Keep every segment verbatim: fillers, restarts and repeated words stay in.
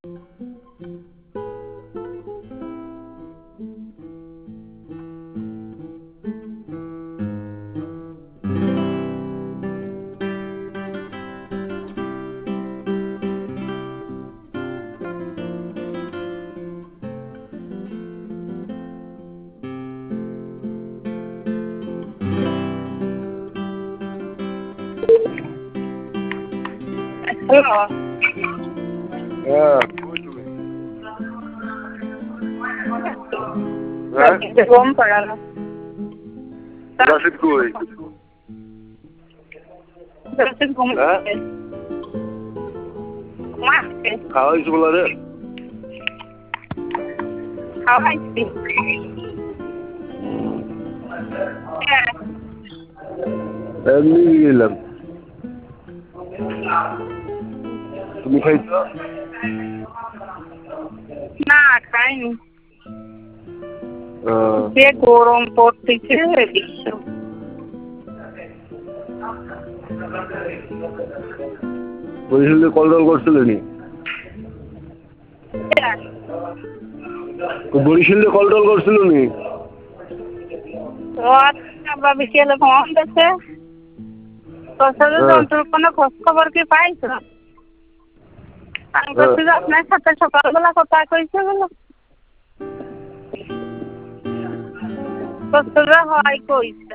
Hello. Yeah. Huh? Home पड़ा ना. Rasid कोई. Rasid घूम. हाँ? मार. खाओ इस बोला रे. खाओ इसी. एमनी गेलम. তুমি খাইছো? না খাইনি। আহ যে গরম পড়তেছে বিশ্ব। বরিশালে কল টল করছিলেনি? বরিশালে কল টল করছিলেনি? ও আব্বা বিকেলে ফোন দিছে। তোর সাথে যন্ত্র কোনো খোঁজ খবর কি পাইছো? আমি বলছি যে আপনার সাথে সকালবেলা কথা কইছে বলো। তোরা হয় কইছে।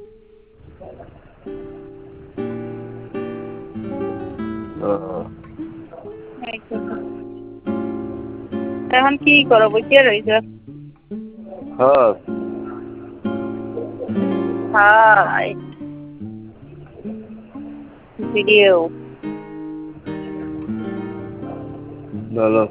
এখন কি করো বুঝে রইছ? হ্যাঁ হাই ভিডিও ভালো